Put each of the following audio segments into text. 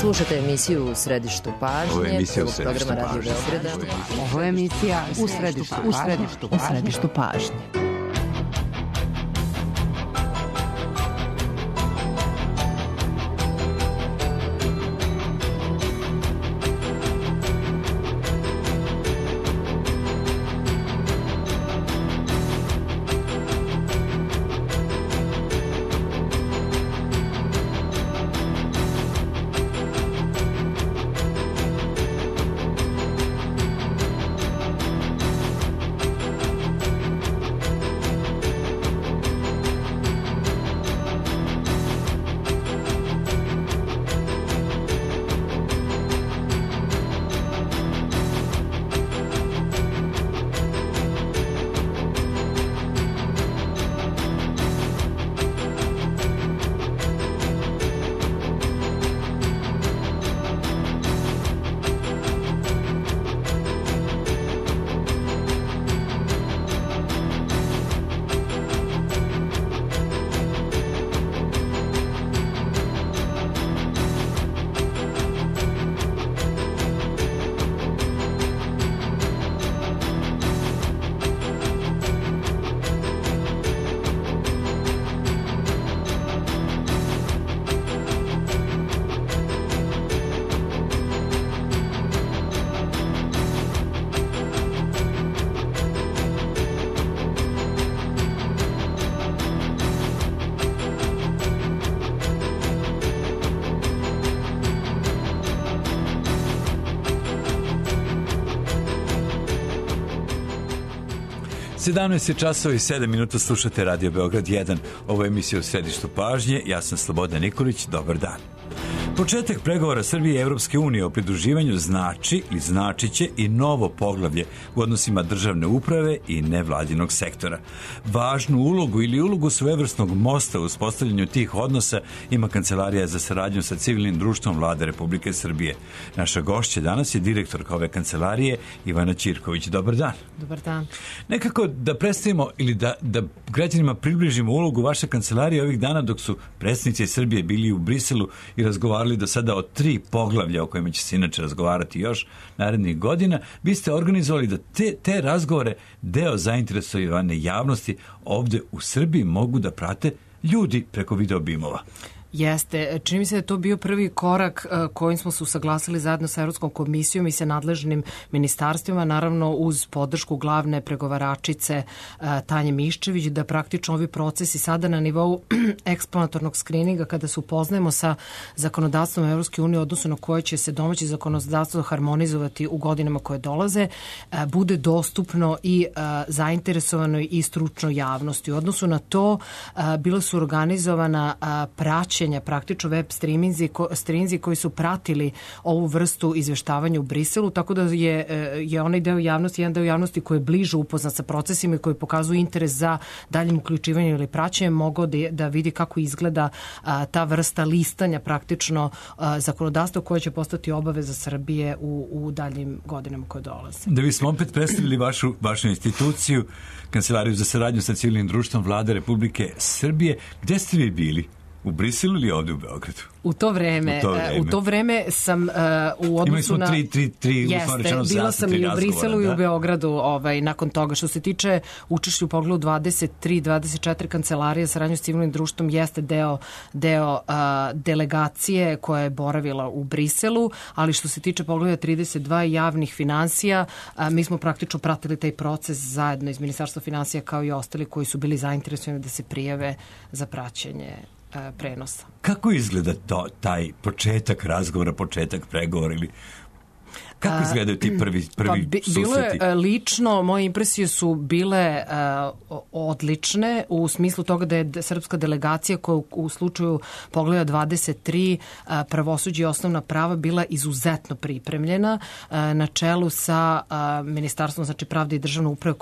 Slušate emisiju U središtu pažnje. Ovo je emisija U središtu pažnje. Radio Beograda. Ovo je emisija U središtu pažnje. časova i 7 minuta, slušate Radio Beograd 1. Ovo je emisija U središtu pažnje. Ja sam Slobodan Nikolić. Dobar dan. Početak pregovora Srbije i Evropske unije o pridruživanju znači i značiće i novo poglavlje u odnosima državne uprave i nevladinog sektora. Važnu ulogu ili ulogu svojevrsnog mosta u uspostavljanju tih odnosa ima Kancelarija za saradnju sa civilnim društvom Vlade Republike Srbije. Naša gošća danas je direktorka ove kancelarije Ivana Ćirković. Dobar dan. Dobar dan. Nekako da predstavimo ili da građanima približimo ulogu vaše kancelarije ovih dana dok su predsjednici Srbije bili u Briselu i razgovarali do sada o 3 poglavlja o kojima će se inače razgovarati još narednih godina. Vi ste organizovali da te razgovore deo zainteresovane javnosti ovdje u Srbiji mogu da prate ljudi preko video bimova. Jeste. Čini mi se da je to bio prvi korak kojim smo se usaglasili zajedno sa Evropskom komisijom i sa nadležnim ministarstvima, naravno uz podršku glavne pregovaračice Tanje Miščević, da praktično ovi procesi sada na nivou eksplanatornog skrininga, kada se upoznajemo sa zakonodavstvom Evropske unije, odnosno na koje će se domaći zakonodavstvo harmonizovati u godinama koje dolaze, bude dostupno i zainteresovanoj i stručnoj javnosti. U odnosu na to bila su organizovana praćenja, praktično web streaminzi koji su pratili ovu vrstu izveštavanja u Briselu, tako da je onaj deo javnosti, jedan deo javnosti koji je bliže upoznat sa procesima i koji pokazuje interes za daljim uključivanjem ili praćenjem, mogao da vidi kako izgleda ta vrsta listanja praktično zakonodavstva koje će postati obaveza Srbije u daljim godinama koje dolaze. Da bismo opet predstavili vašu instituciju, Kancelariju za saradnju sa civilnim društvom Vlade Republike Srbije, gde ste vi bili? U Briselu ili ovdje u Beogradu? U to vreme sam u odnosu na... Imali smo tri bila sam i u Briselu i u Beogradu nakon toga. Što se tiče učešća u pogledu 23-24 kancelarije saradnje s civilnim društvom jeste deo delegacije koja je boravila u Briselu, ali što se tiče pogleda 32 javnih finansija, mi smo praktično pratili taj proces zajedno iz Ministarstva finansija kao i ostali koji su bili zainteresovani da se prijave za praćenje prenosa. Kako izgleda taj početak razgovora, početak pregovora ili kako izgledaju ti prvi susreti? Bilo je lično, moje impresije su bile odlične u smislu toga da je srpska delegacija koja u slučaju pogleda 23 pravosuđe i osnovna prava bila izuzetno pripremljena na čelu sa Ministarstvom pravde i državne uprave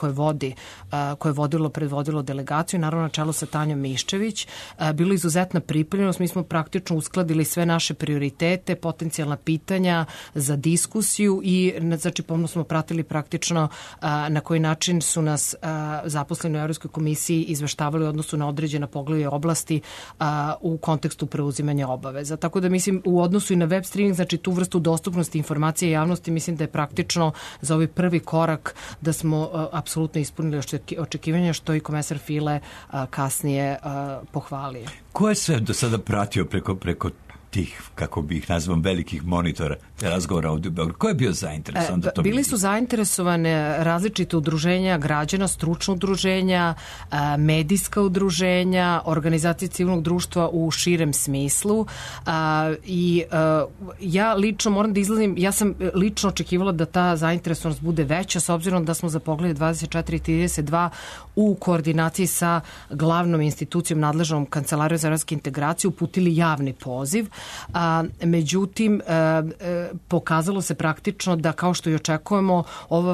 koje je predvodilo delegaciju, naravno na čelu sa Tanjom Miščević. Bilo izuzetna pripremljenost, mi smo praktično uskladili sve naše prioritete, potencijalna pitanja za diskusiju diskusiju i znači pomno smo pratili praktično na koji način su nas zaposleni u Evropskoj komisiji izveštavali u odnosu na određena poglavlja oblasti u kontekstu preuzimanja obaveza. Tako da mislim u odnosu i na web streaming, znači tu vrstu dostupnosti informacije javnosti, mislim da je praktično za ovaj prvi korak da smo apsolutno ispunili očekivanja, što i komesar File kasnije pohvalio. Ko je sve do sada pratio preko tih, kako bi ih nazvam, velikih monitora razgovora ovdje u Beogradu? Ko je bio zainteresovan da to bili su zainteresovane različite udruženja građana, stručna udruženja, medijska udruženja, organizacije civilnog društva u širem smislu i ja lično moram da izlazim, ja sam lično očekivala da ta zainteresovanost bude veća, s obzirom da smo za poglavlje 24 i 32 u koordinaciji sa glavnom institucijom nadležnom Kancelarijom za evropske integracije uputili javni poziv. Međutim, pokazalo se praktično da, kao što i očekujemo, ova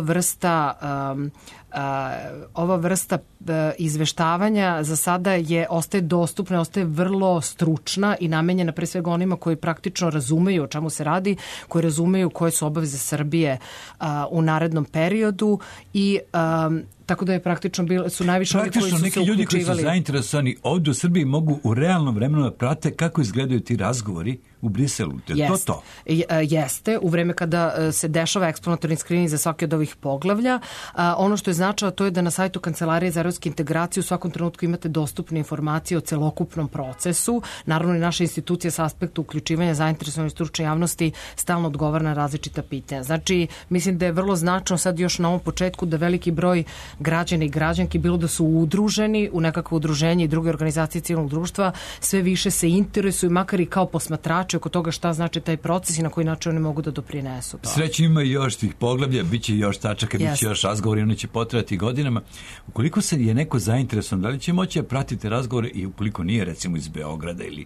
vrsta izveštavanja za sada ostaje dostupna, ostaje vrlo stručna i namenjena pre svega onima koji praktično razumeju o čemu se radi, koji razumeju koje su obaveze Srbije u narednom periodu i tako da je praktično su najviše oni koji su se uključivali. Neki ljudi koji su zainteresovani ovdje u Srbiji mogu u realnom vremenu da prate kako izgledaju ti razgovori u Briselu. Je to? Jeste. U vreme kada se dešava eksplanatorni skrining za svaki od ovih poglavlja, ono što je značajno to je da na sajtu Kancelarije za evropske integracije u svakom trenutku imate dostupne informacije o celokupnom procesu. Naravno i naša institucija sa aspektu uključivanja zainteresovane stručne javnosti stalno odgovara na različita pitanja. Znači, mislim da je vrlo značajno sad još na ovom početku da veliki broj građana i građanki, bilo da su udruženi u nekakvo udruženje i druge organizacije civilnog društva, sve više se interesuju, makar i kao posmatrači oko toga šta znači taj proces i na koji način oni mogu da doprinesu to. Srećno ima još tih poglavlja, bit će još tačaka, bit će još razgovori, oni će potrajati godinama. Ukoliko se je neko zainteresovan, da li će moći da pratite razgovore i ukoliko nije, recimo iz Beograda ili...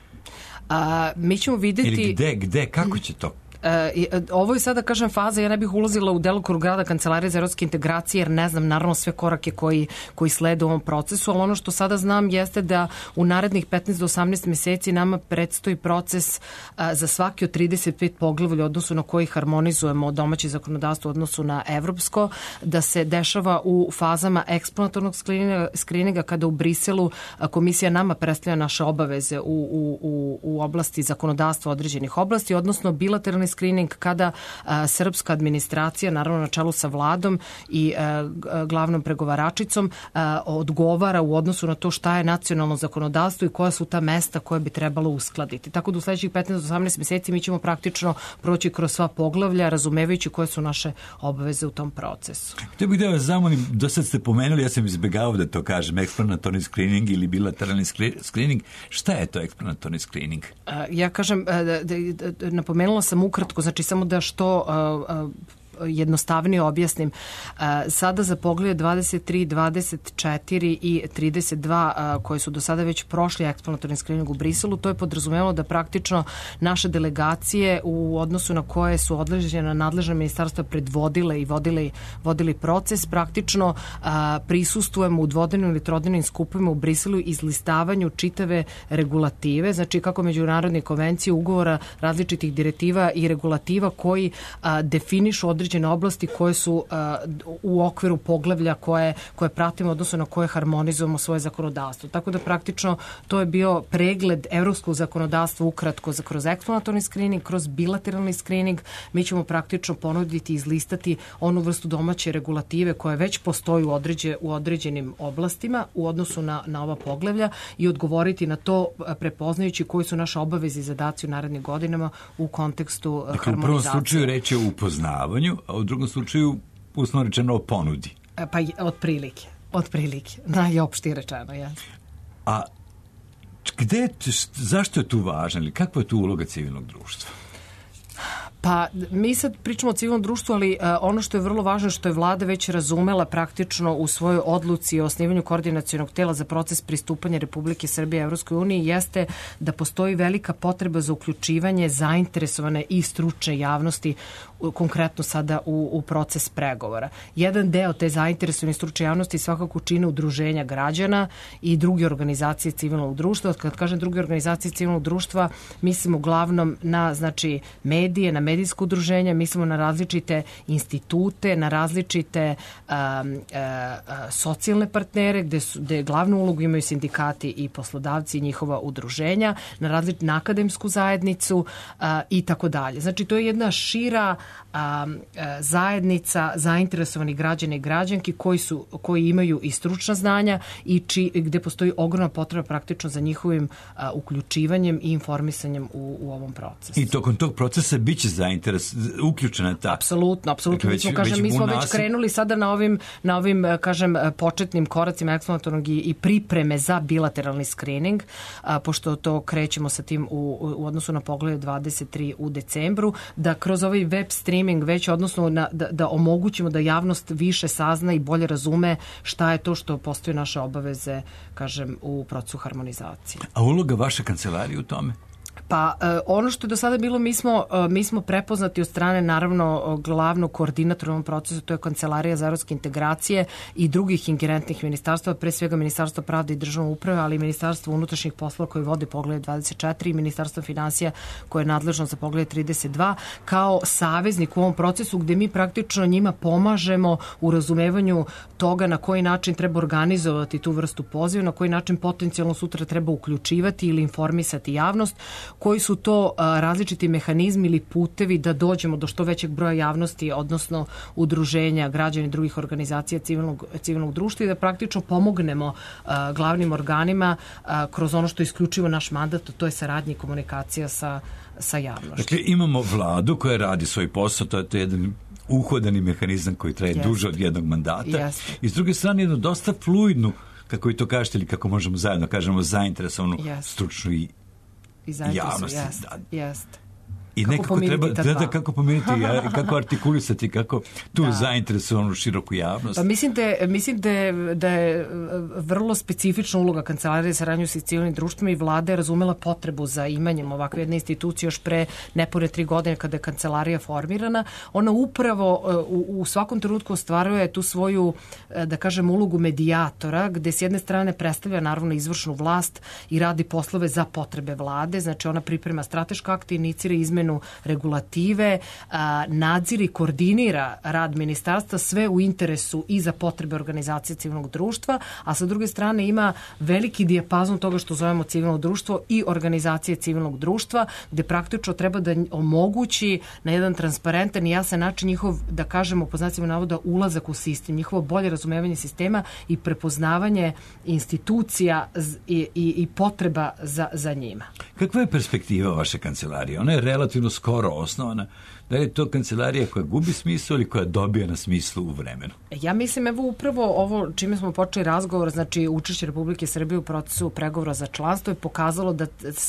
mi ćemo vidjeti... Ili gde, kako će to? Ovo je sada, kažem, faza, ja ne bih ulazila u delokrug rada Kancelarije za evropske integracije, jer ne znam naravno sve korake koji slede u ovom procesu, ali ono što sada znam jeste da u narednih 15 do 18 meseci nama predstoji proces za svaki od 35 poglavlja u odnosu na koji harmonizujemo domaće zakonodavstvo u odnosu na evropsko, da se dešava u fazama eksplanatornog skrininga kada u Briselu komisija nama predstavlja naše obaveze u oblasti zakonodavstva određenih oblasti, odnosno bilateralni screening kada srpska administracija, naravno na čelu sa vladom i glavnom pregovaračicom, odgovara u odnosu na to šta je nacionalno zakonodavstvo i koja su ta mesta koje bi trebalo uskladiti. Tako da u sledećih 15 do 18 meseci mi ćemo praktično proći kroz sva poglavlja, razumevajući koje su naše obaveze u tom procesu. Htio bih da vas zamolim, do sad ste pomenuli, ja sam izbjegao da to kažem, eksplanatorni screening ili bilateralni screening. Šta je to eksplanatorni screening? Ja kažem, napomenula sam ukratko, znači samo da što jednostavnije objasnim. Sada za poglavlje 23, 24 i 32 koje su do sada već prošli eksplanatorni skrining u Briselu, to je podrazumevalo da praktično naše delegacije u odnosu na koje su određena nadležna ministarstva predvodile i vodili proces, praktično prisustujemo u dvodenim ili trodenim skupovima u Briselu izlistavanju čitave regulative, znači kako međunarodne konvencije, ugovora, različitih direktiva i regulativa koji definišu određene oblasti koje su u okviru poglavlja koje pratimo, odnosno na koje harmonizujemo svoje zakonodavstvo. Tako da praktično to je bio pregled evropskog zakonodavstva ukratko kroz eksplanatorni screening, kroz bilateralni screening. Mi ćemo praktično ponuditi i izlistati onu vrstu domaće regulative koja već postoji u određenim oblastima u odnosu na ova poglavlja i odgovoriti na to prepoznajući koji su naše obaveze i zadaci u narednim godinama u kontekstu harmonizacije. U prvom slučaju reč je o upoznavanju, a u drugom slučaju uslovno rečeno o ponudi. Pa otprilike, najopštije rečeno, ja. A zašto je tu važno ili kakva je tu uloga civilnog društva? Pa mi sad pričamo o civilnom društvu, ali ono što je vrlo važno, što je vlada već razumela praktično u svojoj odluci o osnivanju koordinacionog tela za proces pristupanja Republike Srbije Evropskoj uniji jeste da postoji velika potreba za uključivanje zainteresovane i stručne javnosti, konkretno sada u proces pregovora. Jedan deo te zainteresovane i stručne javnosti svakako čine udruženja građana i druge organizacije civilnog društva. Kad kažem druge organizacije civilnog društva, mislim uglavnom na medije, na medijska udruženja, mislimo na različite institute, na različite socijalne partnere gde glavnu ulogu imaju sindikati i poslodavci i njihova udruženja, na akademsku zajednicu i tako dalje. Znači, to je jedna šira zajednica zainteresovanih građana i građanki koji imaju i stručna znanja i gde postoji ogromna potreba praktično za njihovim uključivanjem i informisanjem u ovom procesu. I tokom tog procesa biće uključena ta... Apsolutno. Mi smo već krenuli sada na ovim početnim koracima eksplonatornog i pripreme za bilateralni screening, pošto to krećemo sa tim u odnosu na Poglavlje 23 u decembru, da kroz ovaj web streaming već, odnosno da omogućimo da javnost više sazna i bolje razume šta je to što postoje naše obaveze, u procesu harmonizacije. A uloga vaše kancelarije u tome? Pa ono što je do sada bilo, mi smo prepoznati od strane naravno glavnog koordinatora u ovom procesu, to je Kancelarija za evropske integracije i drugih ingerentnih ministarstva, pre svega Ministarstvo pravde i državne uprave, ali i Ministarstvo unutrašnjih poslova koji vodi Poglavlje 24 i Ministarstvo finansija koje je nadležno za Poglavlje 32, kao saveznik u ovom procesu gde mi praktično njima pomažemo u razumevanju toga na koji način treba organizovati tu vrstu poziva, na koji način potencijalno sutra treba uključivati ili informisati javnost, koji su to različiti mehanizmi ili putevi da dođemo do što većeg broja javnosti, odnosno udruženja, građana i drugih organizacija civilnog društva i da praktično pomognemo glavnim organima kroz ono što je isključivo naš mandat, to je saradnja i komunikacija sa javnošću. Dakle, imamo vladu koja radi svoj posao, to je jedan uhodani mehanizam koji traje duže od jednog mandata. I s druge strane jednu dosta fluidnu, kako vi to kažete ili kako možemo zajedno kažemo, zainteresovanu stručnu i javnosti. Jeste. I nekako treba kako pomiriti, kako artikulisati, kako tu zainteresovanu široku javnost. Pa mislim da je vrlo specifična uloga Kancelarije za saradnju sa civilnim društvima i vlada je razumela potrebu za imanjem ovakve jedne institucije još pre nepune 3 godine kada je kancelarija formirana. Ona upravo u svakom trenutku ostvaruje tu svoju, da kažem, ulogu medijatora, gde s jedne strane predstavlja naravno izvršnu vlast i radi poslove za potrebe vlade, znači ona priprema strateške akte, inicira izmenu regulative, nadziri, koordinira rad ministarstva, sve u interesu i za potrebe organizacije civilnog društva, a sa druge strane ima veliki dijapazon toga što zovemo civilno društvo i organizacije civilnog društva, gde praktično treba da omogući na jedan transparentan i jasan način njihov, da kažemo, po znacima navoda, ulazak u sistem, njihovo bolje razumevanje sistema i prepoznavanje institucija i potreba za njima. Kakva je perspektiva vaše kancelarije? Ona je relativno skoro osnovana. Da je to kancelarija koja gubi smisao ili koja dobija na smislu u vremenu? Ja mislim, evo upravo ovo čime smo počeli razgovor, znači učešće Republike Srbije u procesu pregovora za članstvo je pokazalo da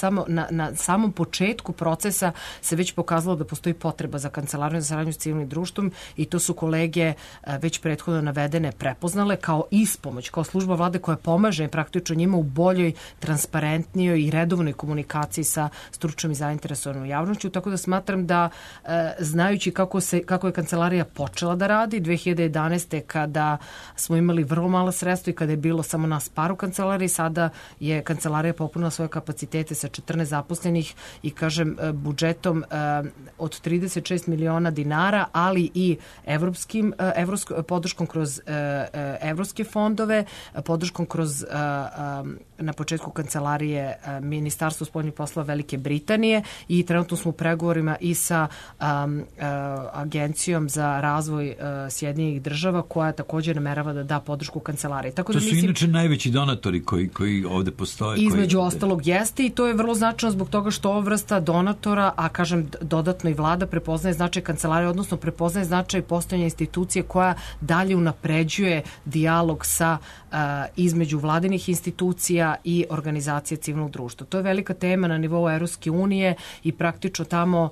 na samom početku procesa se već pokazalo da postoji potreba za Kancelariju za saradnju s civilnim društvom i to su kolege već prethodno navedene prepoznale kao ispomoć, kao služba vlade koja pomaže praktično njima u boljoj, transparentnijoj i redovnoj komunikaciji sa stručnom i zainteresovanom javnošću, tako da smatram da znajući kako je kancelarija počela da radi 2011. kada smo imali vrlo mala sredstva i kada je bilo samo nas par u kancelariji, sada je kancelarija popunila svoje kapacitete sa 14 zaposlenih i budžetom od 36 miliona dinara, ali i podrškom kroz evropske fondove, podrškom kroz na početku kancelarije Ministarstvo spoljnih poslova Velike Britanije i trenutno smo u pregovorima i sa Agencijom za razvoj Sjedinjenih država koja također namerava da da podršku kancelariji. Tako da to su inače najveći donatori koji ovde postoje. Između ostalog jeste i to je vrlo značajno zbog toga što ova vrsta donatora, a kažem dodatno i vlada prepoznaje značaj kancelarije, odnosno prepoznaje značaj postojanja institucije koja dalje unapređuje dijalog sa između vladinih institucija i organizacije civilnog društva. To je velika tema na nivou Evropske unije i praktično tamo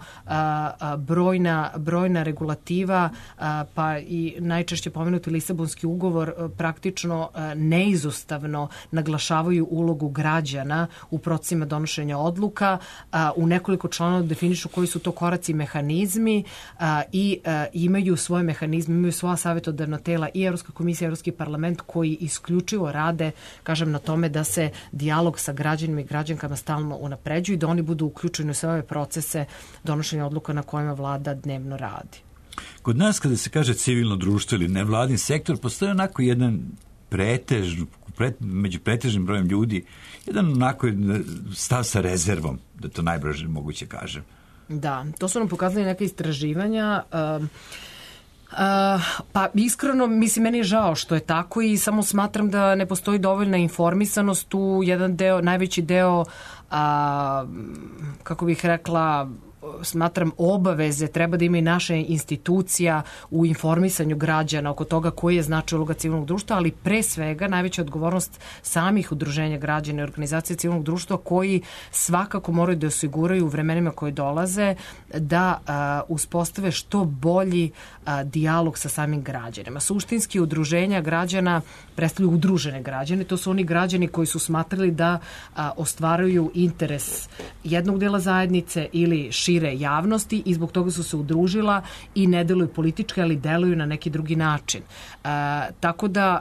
brojna regulativa pa i najčešće pomenuti Lisabonski ugovor praktično neizostavno naglašavaju ulogu građana u procesima donošenja odluka. U nekoliko članova definišu koji su to koraci i mehanizmi i imaju svoje mehanizme, imaju svoja savjetodavna tela i Evropska komisija i Evropski parlament koji isključivo rade, kažem, na tome da se se dijalog sa građanima i građankama stalno unapređuju i da oni budu uključeni u sve ove procese donošenja odluka na kojima vlada dnevno radi. Kod nas kada se kaže civilno društvo ili nevladin sektor, postoji onako jedan među pretežnim brojem ljudi, jedan onako stav sa rezervom, da to najbrže moguće kažem. Da, to su nam pokazali neke istraživanja. Pa iskreno, mislim, meni je žao što je tako i samo smatram da ne postoji dovoljna informisanost tu. Jedan deo, najveći deo, kako bih rekla, smatram obaveze treba da ima i naša institucija u informisanju građana oko toga koji je značaj uloga civilnog društva, ali pre svega najveća odgovornost samih udruženja građana i organizacije civilnog društva koji svakako moraju da osiguraju u vremenima koje dolaze da uspostave što bolji dijalog sa samim građanima. Suštinski udruženja građana predstavljaju udružene građane, to su oni građani koji su smatrali da ostvaruju interes jednog dela zajednice ili šire javnosti i zbog toga su se udružila i ne deluju politički, ali deluju na neki drugi način. Tako da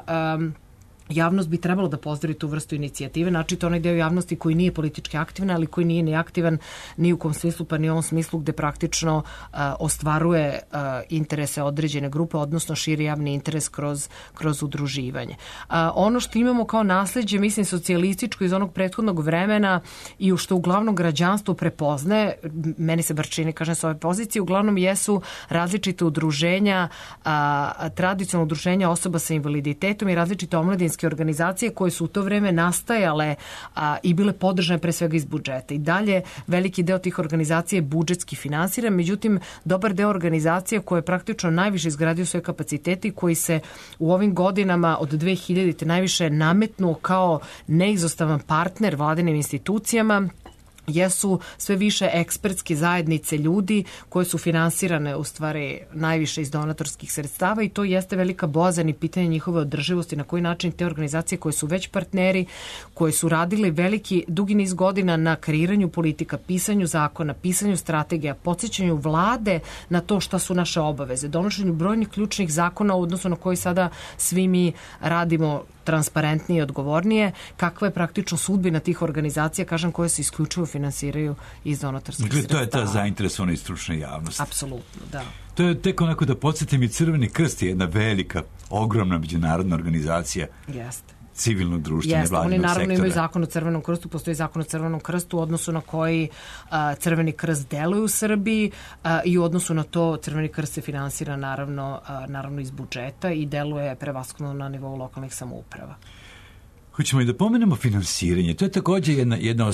javnost bi trebalo da pozdari tu vrstu inicijative, znači to onaj deo javnosti koji nije politički aktivan, ali koji nije ni aktivan ni u kom smislu, pa ni u ovom smislu gde praktično ostvaruje interese određene grupe, odnosno širi javni interes kroz udruživanje. Ono što imamo kao nasleđe, mislim, socijalističko iz onog prethodnog vremena i što uglavnom građanstvo prepoznaje, meni se bar čini, kažem, s ove pozicije, uglavnom jesu različite udruženja, tradicionalno udruženja osoba sa invaliditetom i različite omladinske organizacije koje su u to vreme nastajale i bile podržane pre svega iz budžeta. I dalje veliki deo tih organizacija je budžetski finansiran, međutim dobar deo organizacija koje je praktično najviše izgradio svoje kapacitete i koji se u ovim godinama od 2000. najviše nametnuo kao neizostavan partner vladinim institucijama jesu sve više ekspertske zajednice ljudi koje su finansirane u stvari najviše iz donatorskih sredstava i to jeste velika bojazan i pitanje njihove održivosti, na koji način te organizacije koje su već partneri, koje su radili dugi niz godina na kreiranju politika, pisanju zakona, pisanju strategija, podsjećanju vlade na to šta su naše obaveze, donošenju brojnih ključnih zakona u odnosu na koji sada svi mi radimo transparentnije i odgovornije, kakva je praktično sudbina tih organizacija, kažem, koje se isključivo finansiraju iz donatorskih sredstava. To je ta zainteresovana i stručna javnost. Apsolutno, da. To je tek onako da podsjetim i Crveni krst je jedna velika, ogromna međunarodna organizacija. Jeste. Civilnog društva, nevladinog sektora. Oni naravno imaju zakon o Crvenom krstu, postoji zakon o Crvenom krstu u odnosu na koji Crveni krst deluje u Srbiji i u odnosu na to Crveni krst se finansira naravno iz budžeta i deluje prevashodno na nivou lokalnih samouprava. Hoćemo i da pomenemo finansiranje. To je takođe jedna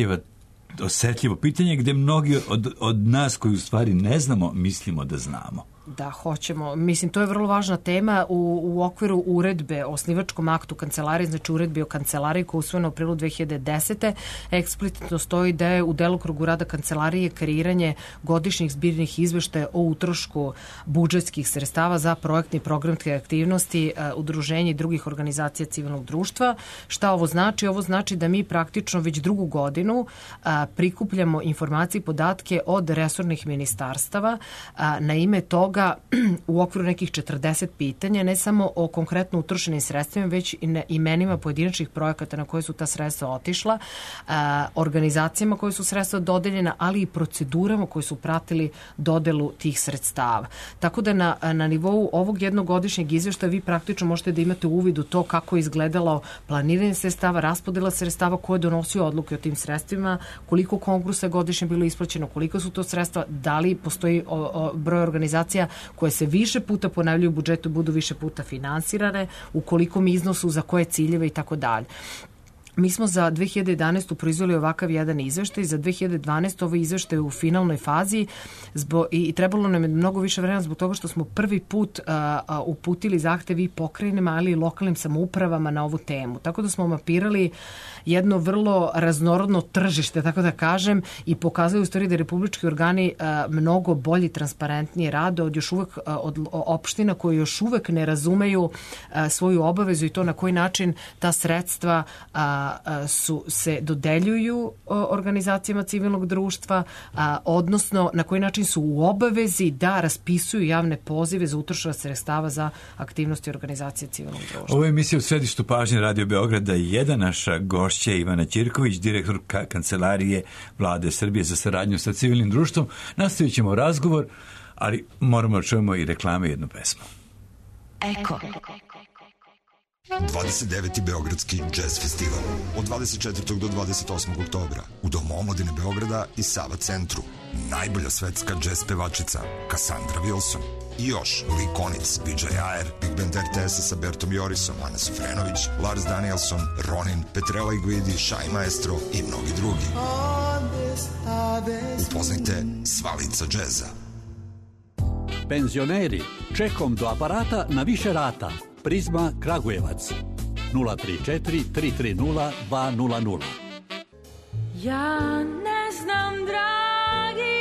osetljivo pitanje gde mnogi od nas koji u stvari ne znamo, mislimo da znamo. Da, hoćemo. Mislim, to je vrlo važna tema u okviru uredbe o osnivačkom aktu kancelarije, znači uredbi o kancelariji koja je usvojena u aprilu 2010. Eksplicitno stoji da je u delokrugu rada kancelarije kreiranje godišnjih zbirnih izveštaja o utrošku budžetskih sredstava za projektne i programske aktivnosti udruženja i drugih organizacija civilnog društva. Šta ovo znači? Ovo znači da mi praktično već drugu godinu prikupljamo informacije i podatke od resornih ministarstava na ime toga u okviru nekih 40 pitanja, ne samo o konkretno utrošenim sredstvima, već i na imenima pojedinačnih projekata na koje su ta sredstva otišla, organizacijama koje su sredstva dodeljena, ali i procedurama koje su pratili dodelu tih sredstava. Tako da na nivou ovog jednogodišnjeg izveštaja vi praktično možete da imate uvid u to kako je izgledalo planiranje sredstava, raspodela sredstava, ko je donosio odluke o tim sredstvima, koliko konkursa je godišnje bilo isplaćeno, koliko su to sredstva, da li postoji broj organizacija koje se više puta ponavljaju u budžetu, budu više puta finansirane, u kolikom iznosu, za koje ciljeve i tako dalje. Mi smo za 2011. proizveli ovakav jedan izveštaj, za 2012. ovaj izveštaj u finalnoj fazi i trebalo nam je mnogo više vremena zbog toga što smo prvi put uputili zahtev i pokrajinama, ali i lokalnim samoupravama na ovu temu. Tako da smo mapirali jedno vrlo raznorodno tržište, tako da kažem, i pokazali u stvari da republički organi mnogo bolji, transparentnije rade od još uvek od opština koje još uvek ne razumeju svoju obavezu i to na koji način ta sredstva se dodeljuju organizacijama civilnog društva, odnosno na koji način su u obavezi da raspisuju javne pozive za utrošena sredstava za aktivnosti organizacije civilnog društva. Ovo je emisija u središtu pažnje Radio Beograda 1. Naša gošća Ivana Ćirković, direktor Kancelarije Vlade Srbije za saradnju sa civilnim društvom. Nastavit ćemo razgovor, ali moramo da čujemo i reklame, jednu pesmu. Eko. 29. Beogradski jazz festival od 24. do 28. oktobra u Domu omladine Beograda i Sava centru. Najbolja svetska jazz pevačica Cassandra Wilson i još Lee Konitz, Vijay Ayer, Big Band RTS sa Bertom Jorisom, Ana Sufrenović, Lars Danielson, Ronin, Petrella Iguidi, Shai Maestro i mnogi drugi. Upoznajte sva lica džeza. Penzioneri, čekom do aparata na više rata. Prizma Kragujevac 034 330 200. Ja ne znam, dragi,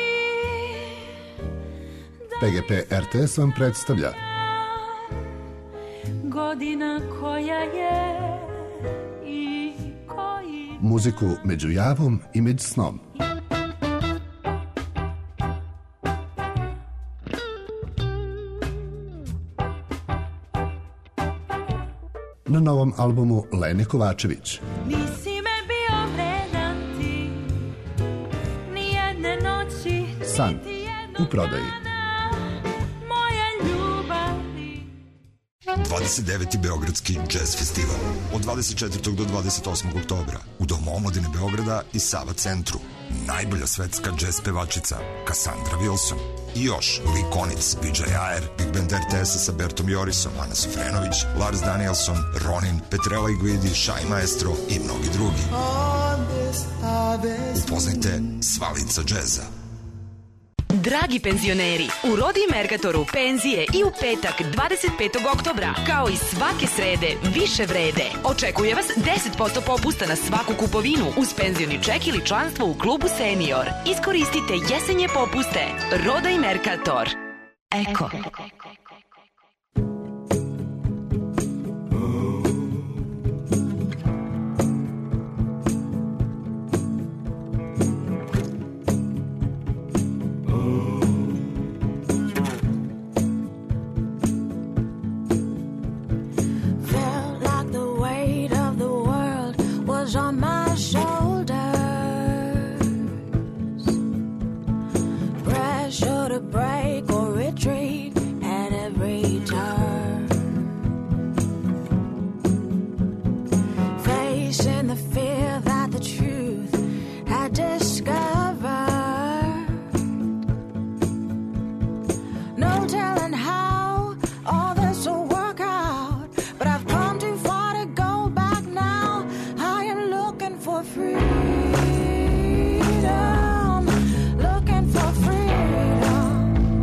PGP RTS vam predstavlja godina koja je i koji muziku među javom i među snom. Na novom albumu Lene Kovačević. nisi me bio vredan ti, ni jedne noći, San niti jednog u prodaji. dana moje ljubavi. 29. Beogradski jazz festival od 24. do 28. oktobra u Domu omladine Beograda i Sava centru. Najbolja svetska jazz pevačica Cassandra Wilson i još Lee Konitz, Vijay Ayer, Big Band RTS sa Bertom Jorisom, Ana Sufrenović, Lars Danielson, Ronin, Petrella Iguidi, Shai Maestro i mnogi drugi. Upoznajte sva lica džeza. Dragi penzioneri, u Rodi Mercatoru penzije i u petak 25. oktobra, kao i svake srede, više vrede. Očekuje vas 10% popusta na svaku kupovinu uz penzioni ček ili članstvo u klubu Senior. Iskoristite jesenje popuste. Roda i Mercator. Eko. On my shoulders, pressure to break or retreat at every turn, facing the fear that the truth had discovered. No telling how all this will work out, but I've come too far to go back now. For freedom, looking for freedom.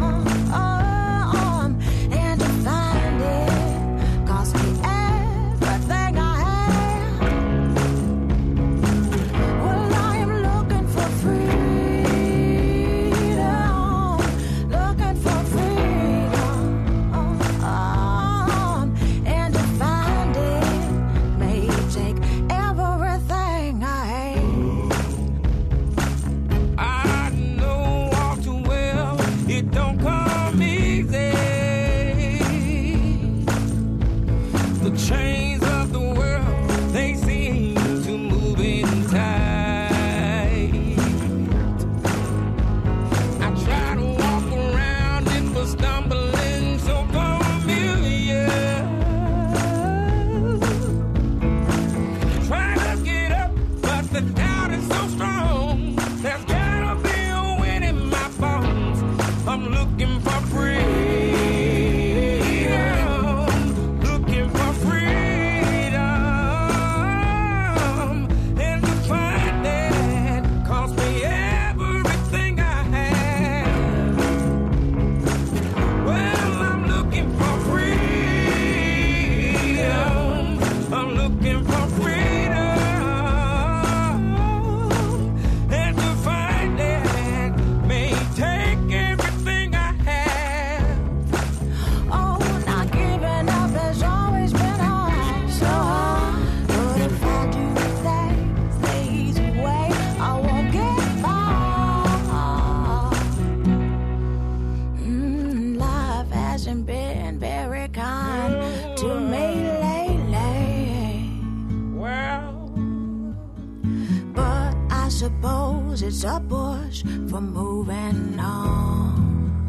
I suppose it's a push for moving on.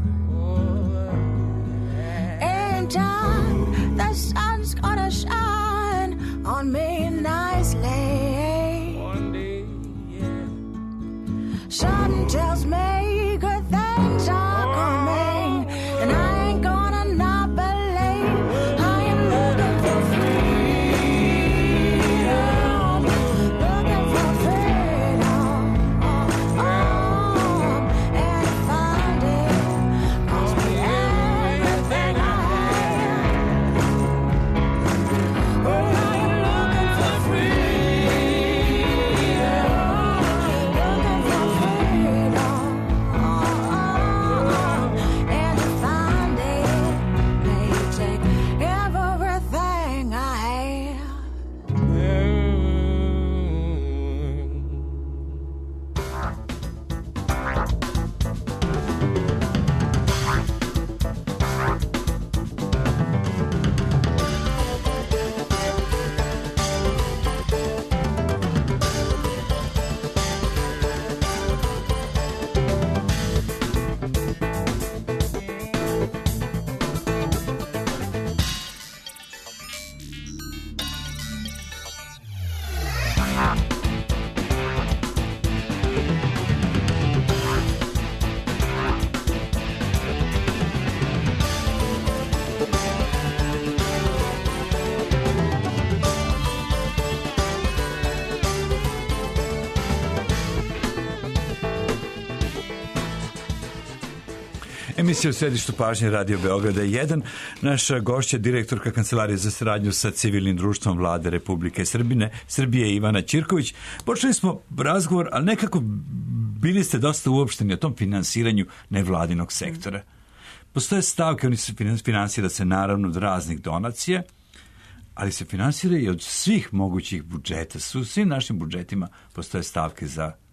In time, the sun's gonna shine on me nicely. One day, yeah. Something tells me good things are coming, and I ain't gonna not believe. I am looking for freedom, looking for freedom, and to find it cost me everything I have. Oh, I am looking for freedom, looking for freedom, and to find it may take everything I have. Emisija u središtu pažnje Radio Beograda 1. Naša gošća, direktorka Kancelarije za saradnju sa civilnim društvom Vlade Republike Srbije Ivana Ćirković. Počeli smo razgovor, ali nekako bili ste dosta uopšteni o tom finansiranju nevladinog sektora. Postoje stavke, oni se finansira se naravno od raznih donacija, ali se finansira i od svih mogućih budžeta. U svim našim budžetima postoje stavke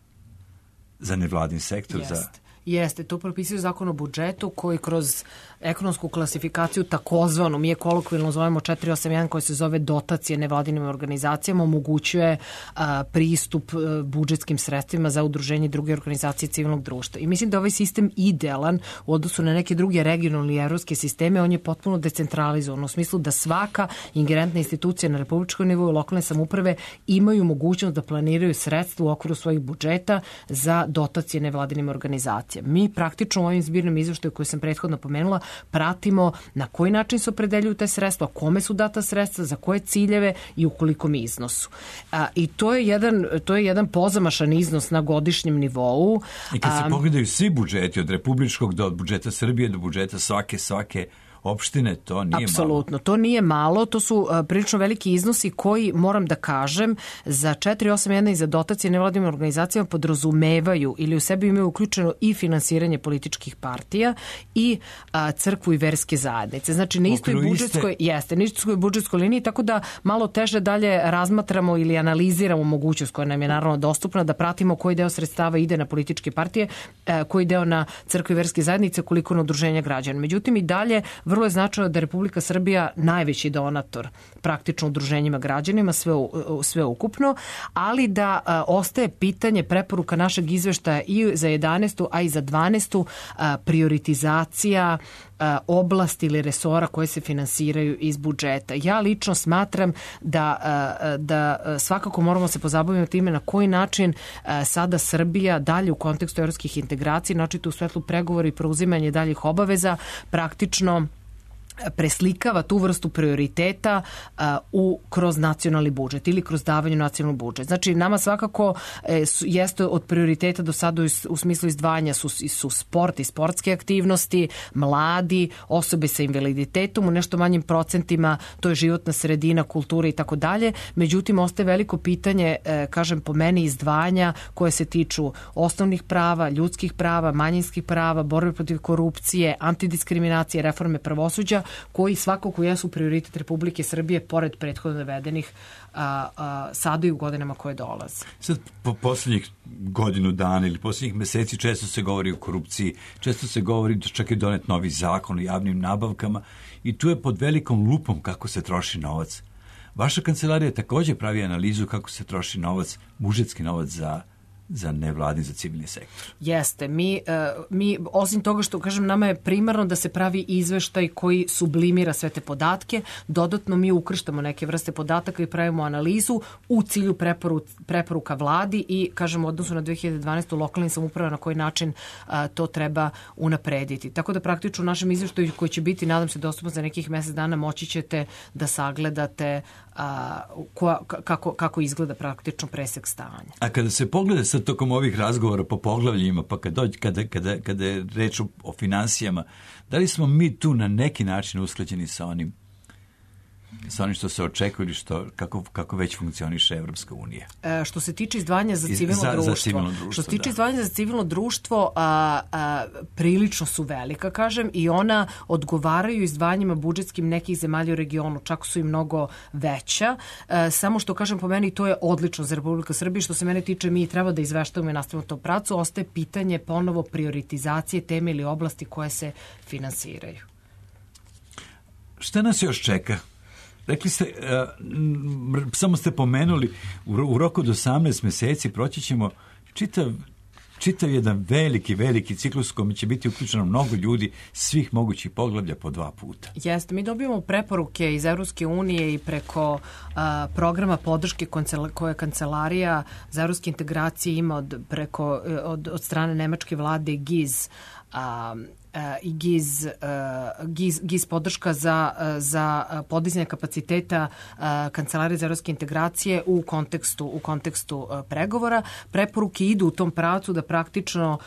za nevladin sektor. Jeste, to propisuje zakon o budžetu koji kroz ekonomsku klasifikaciju takozvanu, mi je kolokvilno zovemo 481 koja se zove dotacije nevladinim organizacijama, omogućuje pristup budžetskim sredstvima za udruženje i druge organizacije civilnog društva. I mislim da ovaj sistem idealan u odnosu na neke druge regionalne i evropske sisteme, on je potpuno decentralizovan u smislu da svaka ingerentna institucija na republičkom nivou i lokalne samouprave imaju mogućnost da planiraju sredstva u okviru svojih budžeta za dotacije nevladinim organizacijama. Mi praktično u ovim zbirnim izveštaju koje sam prethodno pomenula pratimo na koji način se opredeljuju te sredstva, kome su data sredstva, za koje ciljeve i u kolikom iznosu. I to je jedan pozamašan iznos na godišnjem nivou. I kad se pogledaju svi budžeti od republičkog do budžeta Srbije do budžeta svake opštine, to nije apsolutno, malo. To nije malo, to su prilično veliki iznosi koji, moram da kažem, za 481 i za dotacije nevladinim organizacijama podrazumevaju ili u sebi imaju uključeno i finansiranje političkih partija i crkvu i verske zajednice. Znači, na istoj budžetskoj liniji, tako da malo teže dalje razmatramo ili analiziramo mogućnost koja nam je naravno dostupna da pratimo koji deo sredstava ide na političke partije, koji deo na crkvu i verske zajednice, koliko na udruženja građana. Međutim, i dalje vrlo je značajno da Republika Srbija najveći donator praktično udruženjima građanima, sve ukupno, ali da ostaje pitanje preporuka našeg izveštaja i za 11. a i za 12. prioritizacija oblasti ili resora koje se finansiraju iz budžeta. Ja lično smatram da svakako moramo se pozabaviti time na koji način sada Srbija dalje u kontekstu evropskih integracija, načito u svetlu pregovora i preuzimanje daljih obaveza, praktično preslikava tu vrstu prioriteta kroz nacionalni budžet ili kroz davanje nacionalnog budžeta. Znači, nama svakako jeste od prioriteta do sada u smislu izdvajanja su sport i sportske aktivnosti, mladi, osobe sa invaliditetom, u nešto manjim procentima to je životna sredina, kultura i tako dalje. Međutim, ostaje veliko pitanje, kažem po meni, izdvajanja koje se tiču osnovnih prava, ljudskih prava, manjinskih prava, borbe protiv korupcije, antidiskriminacije, reforme pravosuđa, koji svakako jesu prioritet Republike Srbije pored prethodno navedenih sada i u godinama koje dolaze. Sad po posljednjih godinu dana ili posljednjih meseci često se govori o korupciji, često se govori čak i donet novi zakon o javnim nabavkama i tu je pod velikom lupom kako se troši novac. Vaša kancelarija također pravi analizu kako se troši novac, budžetski novac za za nevladin, za civilni sektor. Jeste. Mi, osim toga što, kažem, nama je primarno da se pravi izveštaj koji sublimira sve te podatke. Dodatno mi ukrštamo neke vrste podataka i pravimo analizu u cilju preporuka vladi i, kažem, u odnosu na 2012. lokalnim samouprava na koji način to treba unaprediti. Tako da praktično u našem izveštaju koji će biti, nadam se, dostupan za nekih mesec dana, moći ćete da sagledate kako izgleda praktično presek stanja. A kada se pogleda sad tokom ovih razgovora po poglavljima, pa kada je reč o finansijama, da li smo mi tu na neki način usklađeni sa onim što se očekuje ili kako već funkcioniše Evropska unija? Što se tiče izdvajanja za civilno društvo, što se tiče izdvajanja za civilno društvo, prilično su velika, kažem, i ona odgovaraju izdvajanjima budžetskim nekih zemalja u regionu, čak su i mnogo veća. Samo što, kažem, po meni to je odlično za Republika Srbije. Što se mene tiče, mi treba da izveštavamo i nastavimo to pracu. Ostaje pitanje ponovo prioritizacije teme ili oblasti koje se finansiraju. Šta nas još čeka? Rekli ste, samo ste pomenuli, u roku od 18 meseci proći ćemo čitav jedan veliki ciklus u kojem će biti uključeno mnogo ljudi svih mogućih poglavlja po 2 puta. Jeste, mi dobijamo preporuke iz Evropske unije i preko programa podrške koje Kancelarija za evropske integracije ima od strane nemačke vlade GIZ i GIZ podrška za podizanje kapaciteta Kancelarije za evropske integracije u kontekstu pregovora. Preporuke idu u tom pravcu da praktično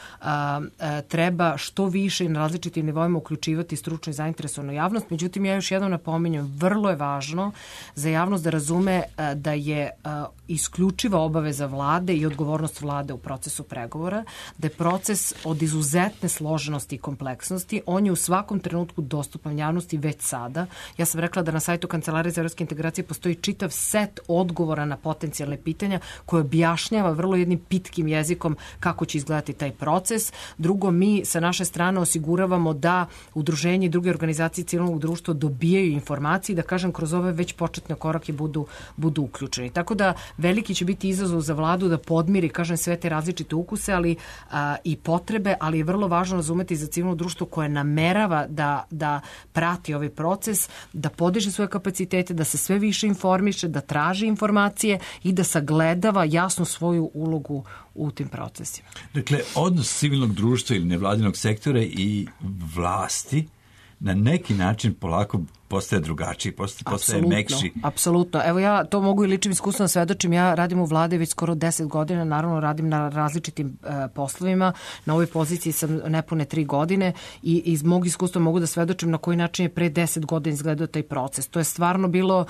treba što više na različitim nivoima uključivati stručno i zainteresovanu javnost. Međutim, ja još jednom napominjem, vrlo je važno za javnost da razume da je isključiva obaveza vlade i odgovornost vlade u procesu pregovora, da je proces od izuzetne složenosti i kompleksnosti. On je u svakom trenutku dostupan javnosti već sada. Ja sam rekla da na sajtu Kancelarije za evropske integracije postoji čitav set odgovora na potencijalne pitanja koje objašnjava vrlo jednim pitkim jezikom kako će izgledati taj proces. Drugo, mi sa naše strane osiguravamo da udruženje i druge organizacije civilnog društva dobijaju informacije i da, kažem, kroz ove već početne korake budu uključeni. Tako da veliki će biti izazov za vladu da podmiri, kažem, sve te različite ukuse, ali i potrebe, ali je vrlo važno razumeti za civilno društvo koje namerava da prati ovaj proces, da podiže svoje kapacitete, da se sve više informiše, da traži informacije i da sagledava jasno svoju ulogu u tim procesima. Dakle, odnos civilnog društva ili nevladinog sektora i vlasti na neki način polako postaje drugačiji, postaje mekši. Apsolutno. Evo ja to mogu i ličnim iskustvom svedočim. Ja radim u vladi već skoro 10 godina, naravno radim na različitim poslovima. Na ovoj poziciji sam nepune 3 godine i iz mog iskustva mogu da svedočim na koji način je pre 10 godina izgledao taj proces. To je stvarno bila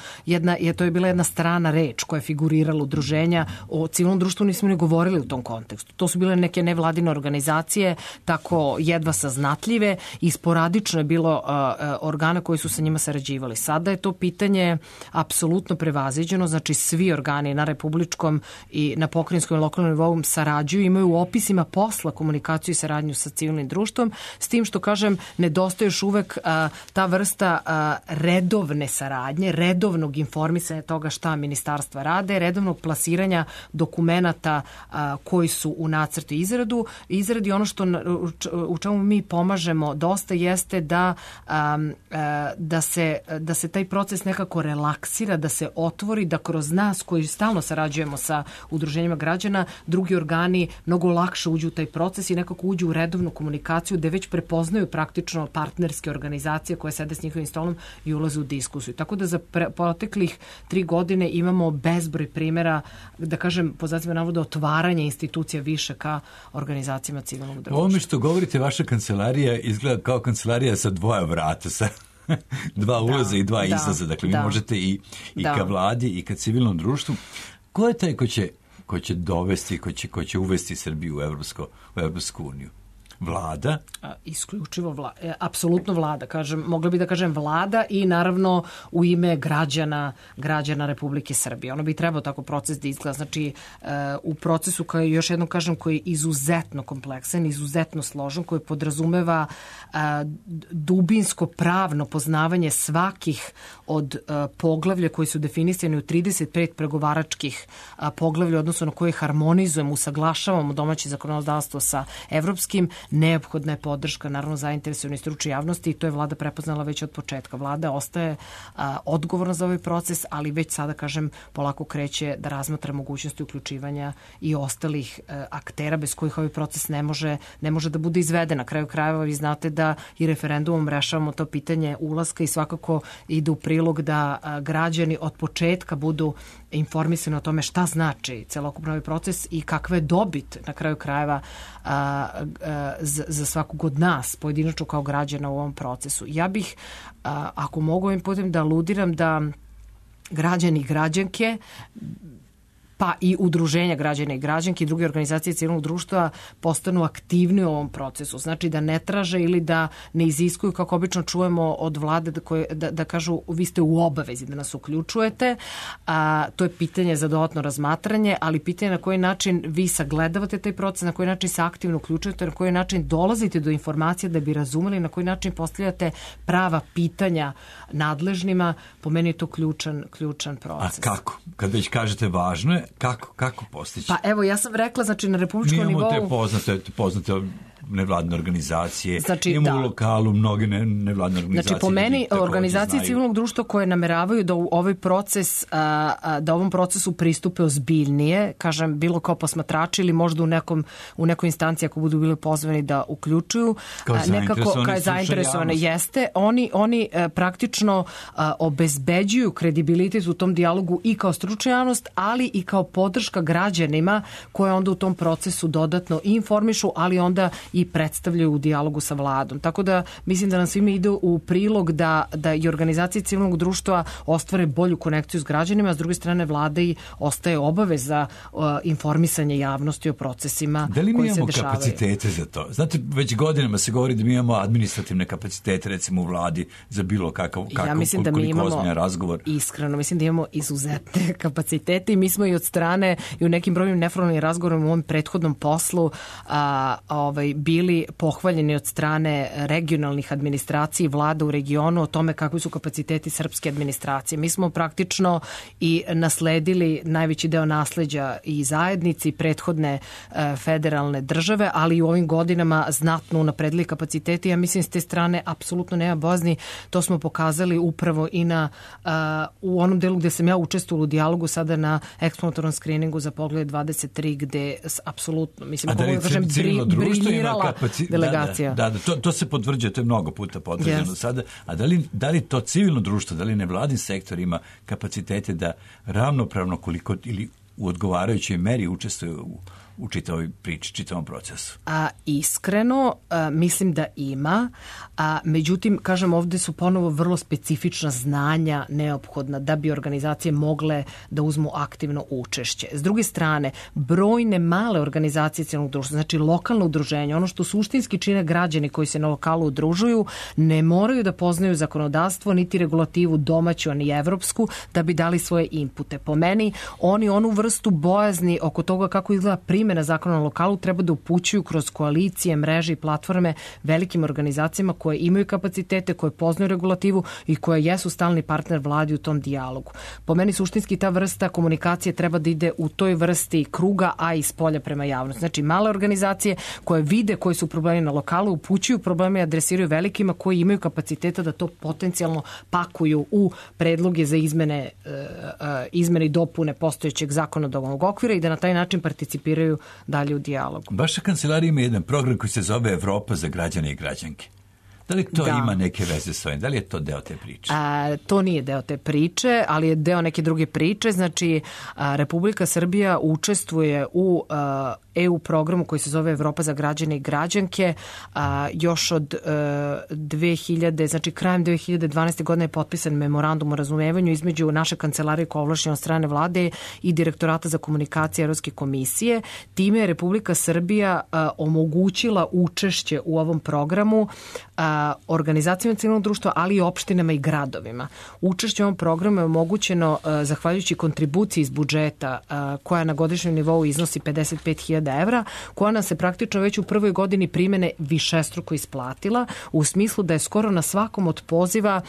jedna strana reč koja je figurirala udruženja. O civilnom društvu nismo ni govorili u tom kontekstu. To su bile neke nevladine organizacije, tako jedva saznatljive i sporadično je bilo organa koji su sa njima sarađivali. Sada je to pitanje apsolutno prevaziđeno, znači svi organi na republičkom i na pokrajinskom i lokalnom nivou sarađuju, imaju u opisima posla komunikaciju i saradnju sa civilnim društvom, s tim što, kažem, nedostaje još uvek ta vrsta redovne saradnje, redovnog informisanja toga šta ministarstva rade, redovnog plasiranja dokumenata koji su u nacrtu izradi. Ono što u čemu mi pomažemo dosta jeste da se taj proces nekako relaksira, da se otvori, da kroz nas koji stalno sarađujemo sa udruženjima građana, drugi organi mnogo lakše uđu u taj proces i nekako uđu u redovnu komunikaciju gde već prepoznaju praktično partnerske organizacije koje sede s njihovim stolom i ulaze u diskusiju. Tako da za proteklih 3 godine imamo bezbroj primjera, da kažem, po znacima navoda, otvaranja institucija više ka organizacijama civilnog društva. Ovo što govorite, vaša kancelarija izgleda kao kancelarija sa 2 vrata, sa 2 ulaza i 2 izlaza. Dakle, vi možete i ka vladi i ka civilnom društvu. Ko je taj ko će dovesti, ko će uvesti Srbiju u Evropsku uniju? Vlada? Isključivo apsolutno vlada, mogla bi da kažem vlada i naravno u ime građana Republike Srbije. Ono bi trebao tako proces da izgleda. Znači, u procesu koji, još jednom kažem, koji je izuzetno kompleksan, izuzetno složen, koji podrazumeva dubinsko pravno poznavanje svakih od poglavlja koji su definisani u 35 pregovaračkih poglavlja, odnosno na koje harmonizujemo, usaglašavamo domaće zakonodavstvo sa evropskim, neophodna je podrška naravno zainteresovane stručne javnosti i to je vlada prepoznala već od početka. Vlada ostaje odgovorna za ovaj proces, ali već sada, kažem, polako kreće da razmatra mogućnosti uključivanja i ostalih aktera bez kojih ovaj proces ne može da bude izveden. Na kraju krajeva vi znate da i referendumom rešavamo to pitanje ulaska i svakako ide u prilog da građani od početka budu informisani o tome šta znači celokupno ovaj proces i kakva je dobit na kraju krajeva za svakog od nas, pojedinačno kao građana u ovom procesu. Ja bih, ako mogu ovim putem da aludiram da građani i građanke, pa i udruženja građana i građanki i druge organizacije civilnog društva postanu aktivni u ovom procesu. Znači da ne traže ili da ne iziskuju, kako obično čujemo od vlade, da kažu vi ste u obavezi da nas uključujete. To je pitanje za dodatno razmatranje, ali pitanje na koji način vi sagledavate taj proces, na koji način se aktivno uključujete, na koji način dolazite do informacija da bi razumeli, na koji način postavljate prava pitanja nadležnima, po meni je to ključan proces. A kako? Kad već kažete važno je, kako postići? Pa evo, ja sam rekla, znači na republičkom nivou... Mi imamo te poznate nevladne organizacije, znači, imamo u lokalu mnoge nevladne organizacije. Znači, po meni, organizacije civilnog društva koje nameravaju da u ovaj proces, da ovom procesu pristupe ozbiljnije, kažem, bilo kao posmatrači ili možda u nekoj instanciji ako budu bili pozvani da uključuju, nekako kao zainteresovane jeste, oni praktično obezbeđuju kredibilitet u tom dijalogu i kao stručna javnost, ali i kao podrška građanima koje onda u tom procesu dodatno informišu, ali onda i predstavljaju u dijalogu sa vladom. Tako da mislim da nam svima ide u prilog da i organizacije civilnog društva ostvare bolju konekciju s građanima, a s druge strane vlada i ostaje obaveza informisanja javnosti o procesima koji se dešavaju. Da li mi imamo kapacitete za to? Znate, već godinama se govori da mi imamo administrativne kapacitete, recimo u vladi, za bilo koliko ozbiljan razgovor. Iskreno, mislim da imamo izuzetne kapacitete i mi smo i od strane i u nekim brojnim neformalnim razgovorima u ovom prethodnom poslu bili pohvaljeni od strane regionalnih administracija i vlada u regionu o tome kakvi su kapaciteti srpske administracije. Mi smo praktično i nasledili najveći deo nasleđa i zajednici i prethodne federalne države, ali i u ovim godinama znatno unapredili kapaciteti. Ja mislim s te strane apsolutno nema bojazni. To smo pokazali upravo i u onom delu gde sam ja učestvovala u dijalogu sada na eksplonatornom skriningu za Poglavlje 23 gde apsolutno, mislim, kako da kažem, briljirala delegacija. Da, to se potvrđuje, to je mnogo puta potvrđeno sada. A da li to civilno društvo, da li nevladin sektor ima kapacitete da ravnopravno koliko ili u odgovarajućoj meri učestvuje u čitavoj priči, čitavom procesu? Iskreno, mislim da ima. Međutim, kažem, ovde su ponovo vrlo specifična znanja neophodna da bi organizacije mogle da uzmu aktivno učešće. S druge strane, brojne male organizacije civilnog društva, znači lokalno udruženje, ono što suštinski čine građani koji se na lokalu udružuju, ne moraju da poznaju zakonodavstvo, niti regulativu domaću, ni evropsku, da bi dali svoje inpute. Po meni, oni onu vrstu bojazni oko toga kako izgleda primjena zakona na lokalu treba da upućuju kroz koalicije, mreže i platforme velikim organizacijama koje imaju kapacitete, koje poznaju regulativu i koje jesu stalni partner vladi u tom dijalogu. Po meni suštinski ta vrsta komunikacije treba da ide u toj vrsti kruga, a i s polja prema javnosti. Znači male organizacije koje vide koji su problemi na lokalu, upućuju probleme i adresiraju velikima koji imaju kapaciteta da to potencijalno pakuju u predloge za izmene i dopune postojećeg zakonodavnog okvira i da na taj način participiraju dalje u dijalogu. Vaša kancelarija ima jedan program koji se zove Evropa za građane i građanke. Da li to ima neke veze s ovim? Da li je to deo te priče? To nije deo te priče, ali je deo neke druge priče. Znači, Republika Srbija učestvuje u EU programu koji se zove Evropa za građane i građanke. Još od 2000, znači krajem 2012. godine je potpisan memorandum o razumevanju između naše kancelarije koja je ovlašćena od strane vlade i Direktorata za komunikacije Evropske komisije. Time je Republika Srbija omogućila učešće u ovom programu organizacijama civilnog društva, ali i opštinama i gradovima. Učešće u ovom programu je omogućeno zahvaljujući kontribuciji iz budžeta koja na godišnjem nivou iznosi 55.000 evra, koja nam se praktično već u prvoj godini primene višestruko isplatila, u smislu da je skoro na svakom od poziva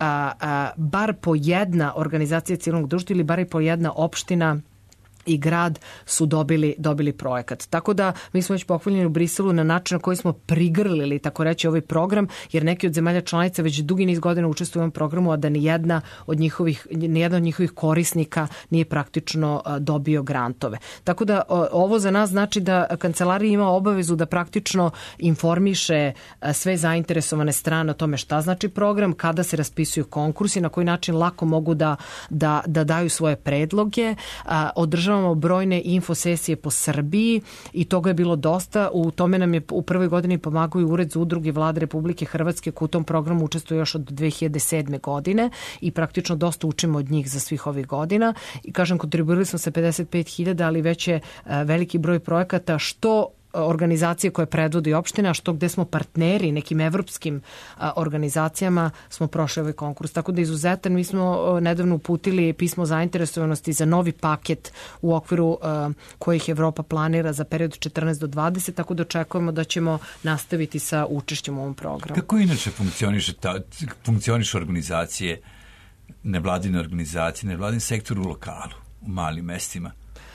bar po jedna organizacija civilnog društva ili bar i po jedna opština i grad su dobili projekat. Tako da mi smo već pohvaljeni u Briselu na način na koji smo prigrlili, tako reći, ovaj program, jer neki od zemalja članica već dugi niz godina učestvuju u ovom programu, a da nijedan od njihovih korisnika nije praktično dobio grantove. Tako da ovo za nas znači da kancelarija ima obavezu da praktično informiše sve zainteresovane strane o tome šta znači program, kada se raspisuju konkursi, na koji način lako mogu da daju svoje predloge. Održavamo brojne infosesije po Srbiji i toga je bilo dosta. U tome nam je u prvoj godini pomagao i Ured za udruge Vlade Republike Hrvatske koji u tom programu učestvuje još od 2007. godine i praktično dosta učimo od njih za svih ovih godina. I kažem, kontribuirali smo sa 55.000, ali već je veliki broj projekata što organizacije koje predvodi opština, što gde smo partneri nekim evropskim organizacijama smo prošli ovaj konkurs. Tako da izuzetan, mi smo nedavno uputili pismo zainteresovanosti za novi paket u okviru kojih Evropa planira za period 14 do 20, tako da očekujemo da ćemo nastaviti sa učešćem u ovom programu. Kako inače funkcionišu organizacije, nevladine organizacije, nevladin sektor u lokalu, u malim mestima?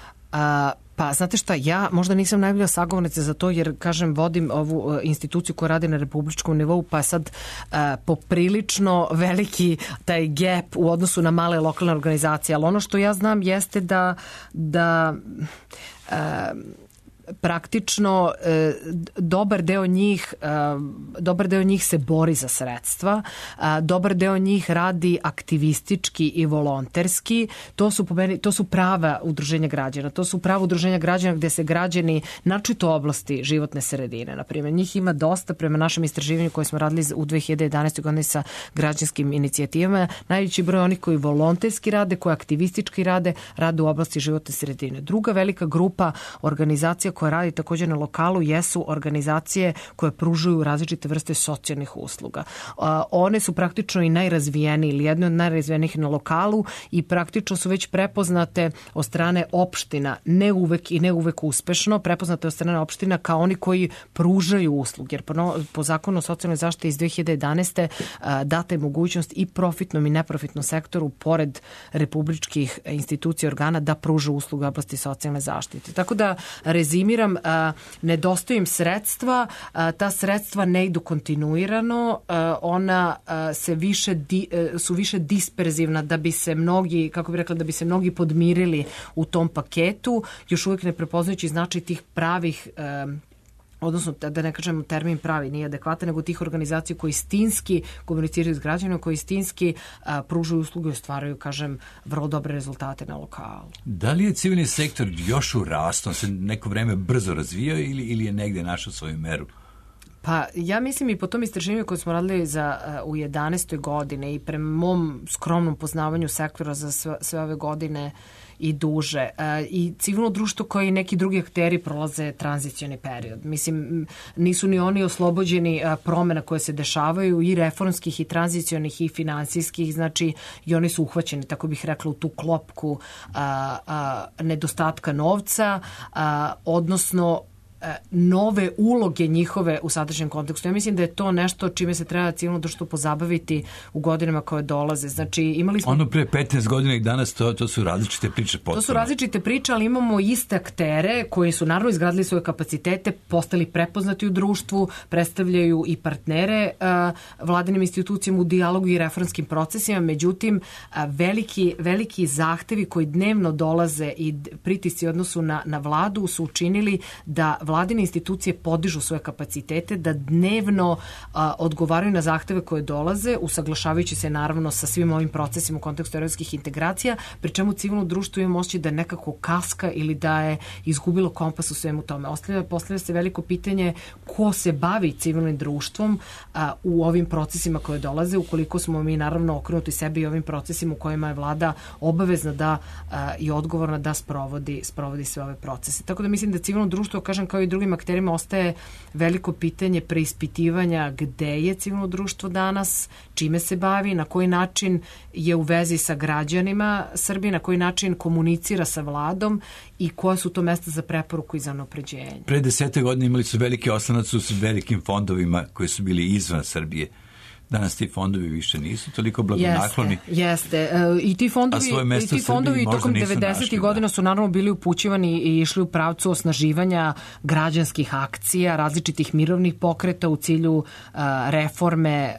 Pa, znate šta, ja možda nisam najbolja sagovornica za to, jer, kažem, vodim ovu instituciju koja radi na republičkom nivou, pa je sad poprilično veliki taj gap u odnosu na male lokalne organizacije. Ali ono što ja znam jeste da praktično dobar deo njih se bori za sredstva, dobar deo njih radi aktivistički i volonterski. To su prava udruženja građana. To su prava udruženja građana gde se građani načito oblasti životne sredine. Naprimjer, njih ima dosta prema našem istraživanju koje smo radili u 2011. godini sa građanskim inicijativama. Najveći broj onih koji volonterski rade, koji aktivistički rade u oblasti životne sredine. Druga velika grupa organizacija koja radi također na lokalu jesu organizacije koje pružuju različite vrste socijalnih usluga. One su praktično i najrazvijenije ili jedne od najrazvijenijih na lokalu i praktično su već prepoznate od strane opština, ne uvek uspešno, prepoznate od strane opština kao oni koji pružaju usluge. Jer po zakonu o socijalnoj zaštiti iz 2011. data je mogućnost i profitnom i neprofitnom sektoru pored republičkih institucija i organa da pružu usluge u oblasti socijalne zaštite. Tako da rezimiram, nedostaju im sredstva, ta sredstva ne idu kontinuirano, ona su više disperzivna da bi se mnogi, kako bih rekla, da bi se mnogi podmirili u tom paketu, još uvijek ne prepoznajući značaj tih pravih, odnosno da ne kažem termin pravi, nije adekvatan, nego tih organizacija koji istinski komuniciraju s građanima, koji istinski pružuju usluge i ostvaraju, kažem, vrlo dobre rezultate na lokalu. Da li je civilni sektor još u rastu, on se neko vreme brzo razvijao ili je negde našao svoju meru? Pa ja mislim i po tom istraživanju koje smo radili u 11. godine i prema mom skromnom poznavanju sektora za sve ove godine i duže. I civilno društvo koje i neki drugi akteri prolaze tranzicioni period. Mislim, nisu ni oni oslobođeni promjena koje se dešavaju i reformskih i tranzicionih i finansijskih, znači i oni su uhvaćeni, tako bih rekla, u tu klopku nedostatka novca, odnosno nove uloge njihove u sadašnjem kontekstu. Ja mislim da je to nešto čime se treba civilno društvo pozabaviti u godinama koje dolaze. Znači, imali smo... Ono pre 15 godina i danas to su različite priče. Potpuno. To su različite priče, ali imamo iste aktere koji su naravno izgradili svoje kapacitete, postali prepoznati u društvu, predstavljaju i partnere vladinim institucijama u dijalogu i reformskim procesima. Međutim, veliki zahtevi koji dnevno dolaze i pritisci odnosu na vladu su učinili da vladine institucije podižu svoje kapacitete, da dnevno odgovaraju na zahteve koje dolaze, usaglašavajući se naravno sa svim ovim procesima u kontekstu evropskih integracija, pri čemu civilno društvo ima osjećaj da nekako kaska ili da je izgubilo kompas u svemu tome. Postavlja se veliko pitanje ko se bavi civilnim društvom u ovim procesima koje dolaze, ukoliko smo mi naravno okrenuti sebi i ovim procesima u kojima je vlada obavezna da i odgovorna da sprovodi sve ove procese. Tako da mislim da civilno društvo, kažem, kao i drugim akterima, ostaje veliko pitanje preispitivanja gde je civilno društvo danas, čime se bavi, na koji način je u vezi sa građanima Srbije, na koji način komunicira sa vladom i koja su to mesta za preporuku i za unapređenje. Pre 10 godina imali su veliki oslonac s velikim fondovima koji su bili izvan Srbije. Danas ti fondovi više nisu toliko blagonakloni. Jeste. I ti fondovi tokom 90. godina su naravno bili upućivani i išli u pravcu osnaživanja građanskih akcija, različitih mirovnih pokreta u cilju reforme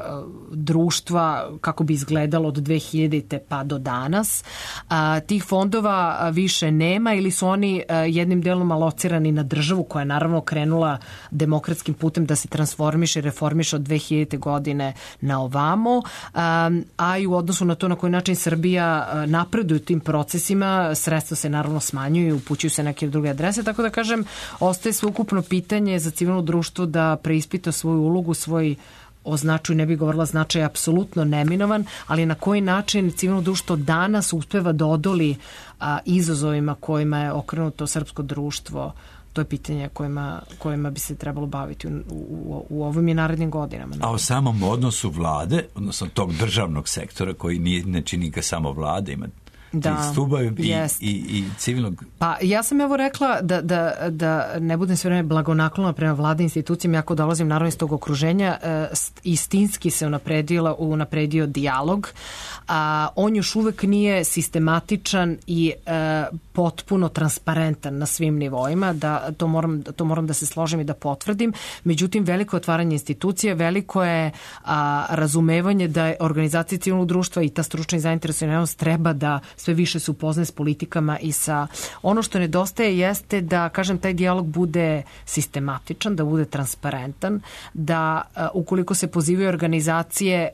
društva kako bi izgledalo od 2000. pa do danas. Tih fondova više nema ili su oni jednim delom alocirani na državu koja je naravno krenula demokratskim putem da se transformiše i reformiše od 2000. godine na ovamo, a i u odnosu na to na koji način Srbija napreduje tim procesima, sredstva se naravno smanjuju i upućuju se neke druge adrese, tako da kažem, ostaje sveukupno pitanje za civilno društvo da preispita svoju ulogu, svoj o značaju ne bih govorila, značaj je apsolutno neminovan, ali na koji način civilno društvo danas uspeva da odoli izazovima kojima je okrenuto srpsko društvo. To je pitanje kojima bi se trebalo baviti u ovim i narednim godinama. A o samom odnosu vlade, odnosno tog državnog sektora koji ne čini ga samo vlade, ima stubovi i civilnog... Pa ja sam evo rekla da ne budem sve vreme blagonaklona prema vlade institucijama, jako dolazim naravno iz tog okruženja, istinski se unapredio dijalog, a on još uvek nije sistematičan i potpuno transparentan na svim nivoima, da to moram da se složim i da potvrdim. Međutim, veliko otvaranje institucija, veliko je razumevanje da je organizacija civilnog društva i ta stručna i zainteresovanost treba da sve više se upoznaje s politikama i sa... Ono što nedostaje jeste da, kažem, taj dijalog bude sistematičan, da bude transparentan, da ukoliko se pozivaju organizacije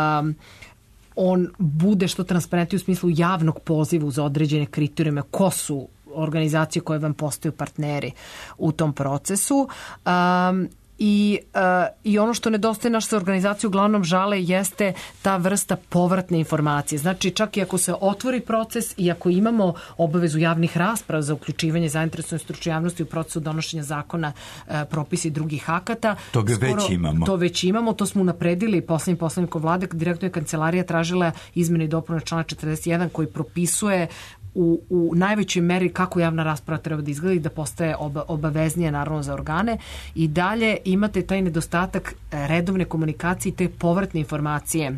on bude što transparentniji u smislu javnog poziva za određene kriterijume ko su organizacije koje vam postaju partneri u tom procesu. I ono što nedostaje naše organizacije uglavnom žale jeste ta vrsta povratne informacije. Znači, čak i ako se otvori proces i ako imamo obavezu javnih rasprava za uključivanje zainteresovane stručne javnosti u procesu donošenja zakona, propisa i drugih akata. To već imamo. To smo unapredili poslednjim vlade. Direktno je kancelarija tražila izmene i dopune člana 41 koji propisuje u najvećoj meri kako javna rasprava treba da izgleda i da postaje obaveznija naravno za organe. I dalje imate taj nedostatak redovne komunikacije i te povratne informacije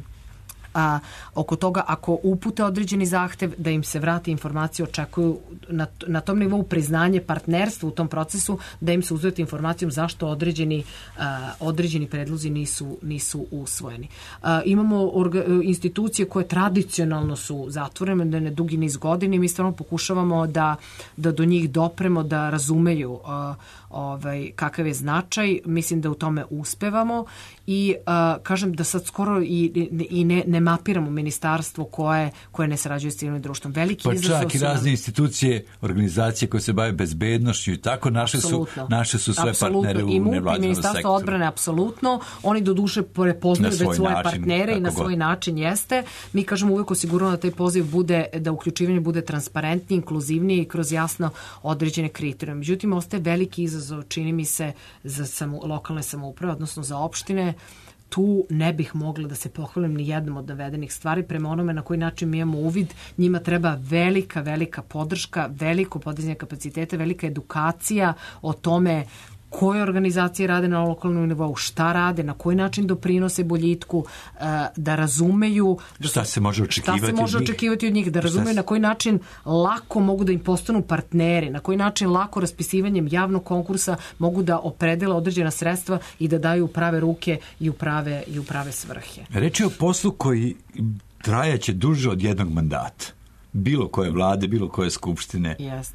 oko toga ako upute određeni zahtev da im se vrati informacije, očekuju na tom nivou priznanje partnerstva u tom procesu, da im se uzeti informacijom zašto određeni predlozi nisu usvojeni. Imamo institucije koje tradicionalno su zatvorene na dugi niz godina i mi stvarno pokušavamo da do njih dopremo, da razumeju kakav je značaj. Mislim da u tome uspevamo i kažem da sad skoro i ne mapiramo ministarstvo koje ne sarađuje s civilnim društvom. Veliki izazov čak i razne institucije, organizacije koje se bave bezbednošću i tako naše su sve partnere u nevladinom sektoru. Ministarstvo odbrane, apsolutno. Oni do duše prepoznaju već svoje partnere i na svoj način jeste. Mi kažemo uvijek osiguramo da taj poziv bude, da uključivanje bude transparentnije, inkluzivnije i kroz jasno određene kriterijume. Međutim, ostaje veliki izazov, čini mi se, za lokalne samouprave, odnosno za opštine. Tu ne bih mogla da se pohvalim ni jednom od navedenih stvari. Prema onome na koji način mi imamo uvid, njima treba velika podrška, veliko podizanje kapaciteta, velika edukacija o tome koje organizacije rade na lokalnom nivou, šta rade, na koji način doprinose boljitku, da razumeju šta se može očekivati od njih, da razumeju na koji način lako mogu da im postanu partneri, na koji način lako raspisivanjem javnog konkursa mogu da opredele određena sredstva i da daju u prave ruke i u prave svrhe. Reč je o poslu koji trajaće duže od jednog mandata. Bilo koje vlade, bilo koje skupštine. Jeste.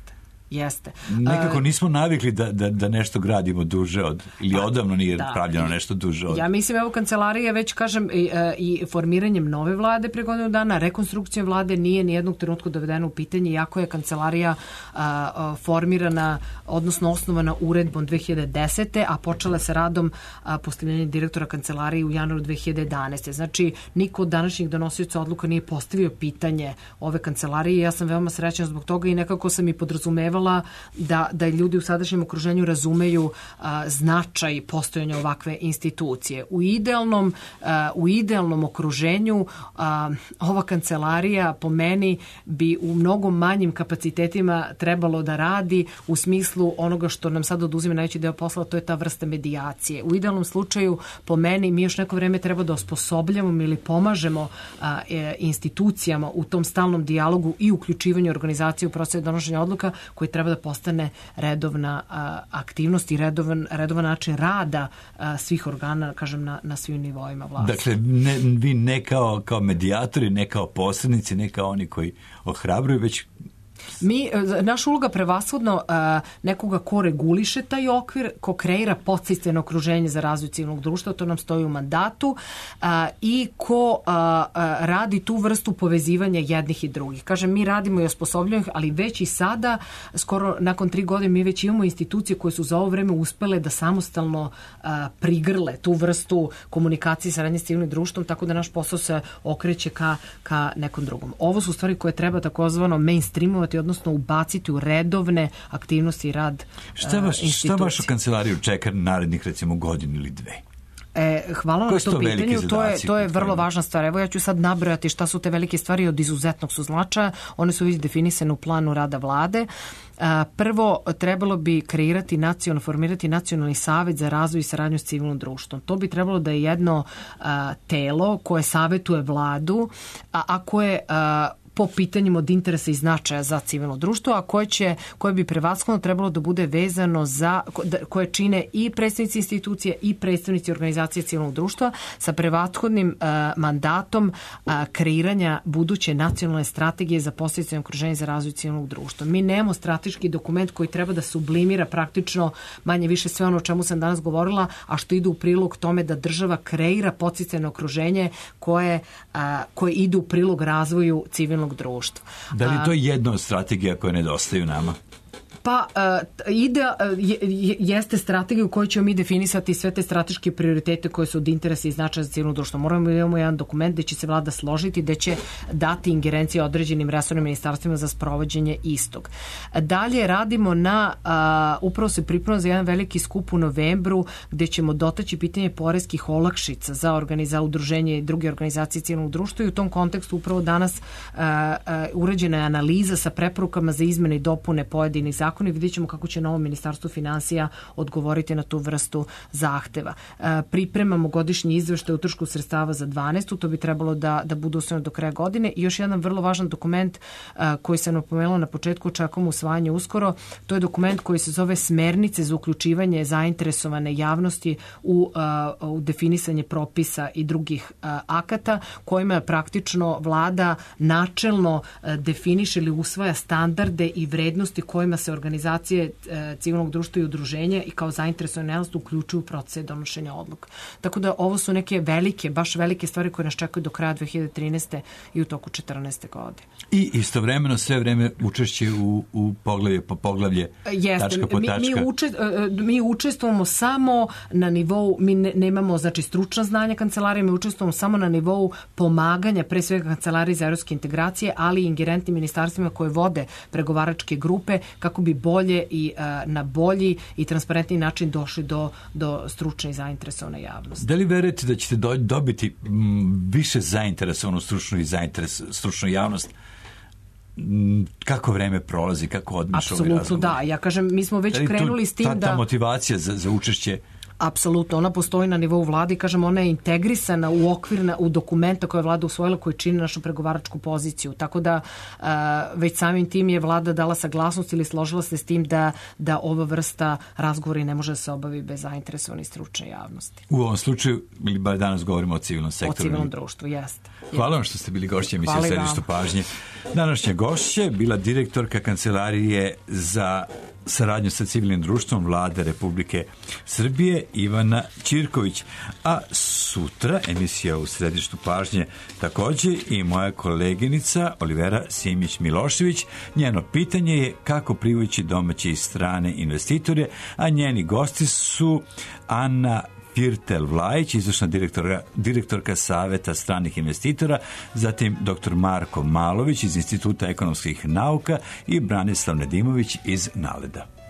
Jeste. Nekako nismo navikli da nešto gradimo duže ili odavno nije pravljeno nešto duže od. Ja mislim, evo, kancelarija, već kažem, i formiranjem nove vlade pre godinu dana, rekonstrukcijom vlade nije ni jednog trenutku dovedeno u pitanje, iako je kancelarija formirana, odnosno osnovana uredbom 2010. a počela sa radom postavljanja direktora kancelarije u januaru 2011. Znači, niko od današnjih donosioca odluka nije postavio pitanje ove kancelarije. Ja sam veoma srećna zbog toga i nekako sam i podrazumevala da ljudi u sadašnjem okruženju razumeju značaj postojanja ovakve institucije. U idealnom okruženju ova kancelarija po meni bi u mnogo manjim kapacitetima trebalo da radi u smislu onoga što nam sad oduzima najveći deo posla, to je ta vrsta medijacije. U idealnom slučaju, po meni, mi još neko vreme treba da osposobljavamo ili pomažemo institucijama u tom stalnom dijalogu i uključivanju organizacije u proces donošenja odluka koji treba da postane redovna aktivnost i redovan način rada svih organa, kažem, na svim nivoima vlasti. Dakle, vi ne kao medijatori, ne kao posrednici, ne kao oni koji ohrabruju, već naša uloga prevashodno nekoga ko reguliše taj okvir, ko kreira podsticajno okruženje za razvoj civilnog društva, to nam stoji u mandatu, i ko radi tu vrstu povezivanja jednih i drugih. Kažem, mi radimo i osposobljujemo, ali već i sada, skoro nakon 3 godine, mi već imamo institucije koje su za ovo vreme uspele da samostalno prigrle tu vrstu komunikacije i saradnje s civilnim društvom, tako da naš posao se okreće ka nekom drugom. Ovo su stvari koje treba takozvano mainstreamovati, odnosno ubaciti u redovne aktivnosti i rad institucije. Šta vašu kancelariju čeka narednih, recimo, godinu ili 2? Hvala na to pitanju, to je vrlo važna stvar. Evo, ja ću sad nabrojati šta su te velike stvari, od izuzetnog su značaja. One su već definisane u planu rada vlade. Prvo, trebalo bi formirati nacionalni savet za razvoj i saradnju s civilnim društvom. To bi trebalo da je jedno telo koje savetuje vladu, a koje po pitanjima od interesa i značaja za civilno društvo, a koje bi prevashodno trebalo da bude vezano koje čine i predstavnici institucije i predstavnici organizacije civilnog društva sa prevashodnim mandatom kreiranja buduće nacionalne strategije za podsticajno okruženje za razvoj civilnog društva. Mi nemamo strateški dokument koji treba da sublimira praktično manje više sve ono o čemu sam danas govorila, a što ide u prilog tome da država kreira podsticajno okruženje koje ide u prilog razvoju civilnog društva. Da li to je jedna od strategija koje nedostaju nama? Pa jeste strategija u kojoj ćemo mi definisati sve te strateške prioritete koje su od interesa i značaja za civilno društvo. Moramo da imamo jedan dokument gde će se vlada složiti, gde će dati ingerencije određenim resornim ministarstvima za sprovođenje istog. Dalje radimo upravo se pripremamo za jedan veliki skup u novembru gde ćemo dotaći pitanje poreskih olakšica za udruženje i druge organizacije civilnog društva i u tom kontekstu upravo danas urađena je analiza sa preporukama za izmene i dopune pojedinih zakona i vidjet ćemo kako će novo ministarstvo finansija odgovoriti na tu vrstu zahteva. Pripremamo godišnji izveštaj o utrošku sredstava za 12. To bi trebalo da bude usvojeno do kraja godine. I još jedan vrlo važan dokument koji sam napomenula na početku, očekujemo usvajanje uskoro. To je dokument koji se zove Smernice za uključivanje zainteresovane javnosti u definisanje propisa i drugih akata, kojima praktično vlada načelno definiše ili usvaja standarde i vrednosti kojima se organizacije civilnog društva i udruženja i kao zainteresovane javnosti uključuju u proces donošenja odluka. Tako da ovo su neke baš velike stvari koje nas čekaju do kraja 2013. i u toku 2014. godine. I istovremeno sve vreme učešće u poglavlje po poglavlje, tačka po tačka. Mi učestvujemo samo na nivou, mi nemamo stručna znanja kancelarije, mi učestvujemo samo na nivou pomaganja, pre svega kancelarije za evropske integracije, ali i ingerentnim ministarstvima koje vode pregovaračke grupe kako bi bolje i na bolji i transparentni način došli do stručne i zainteresovane javnosti. Da li verujete da ćete dobiti više zainteresovanu stručnu javnost? Kako vreme prolazi, kako odmišljaju razgovor? Apsolutno da. Ja kažem, mi smo već krenuli s tim da... Ta motivacija za učešće Apsolutno, ona postoji na nivou vlade i kažem, ona je integrisana u okvirna, u dokumenta koje je vlada usvojila koji čini našu pregovaračku poziciju. Tako da već samim tim je vlada dala saglasnost ili složila se s tim da ova vrsta razgovora ne može da se obavi bez zainteresovane stručne javnosti. U ovom slučaju, ili bar danas govorimo o civilnom sektoru. O civilnom društvu, jeste. Hvala vam što ste bili gošće emisije u Središtu pažnje. Današnja gošća je bila direktorka Kancelarije za saradnju sa civilnim društvom Vlade Republike Srbije Ivana Ćirković. A sutra emisija u Središtu pažnje također i moja koleginica Olivera Simić-Milošević. Njeno pitanje je kako privući domaće i strane investitore, a njeni gosti su Ana Firtel-Vlajić, izvršna direktorka Saveta stranih investitora, zatim dr. Marko Malović iz Instituta ekonomskih nauka i Branislav Nedimović iz NALED-a.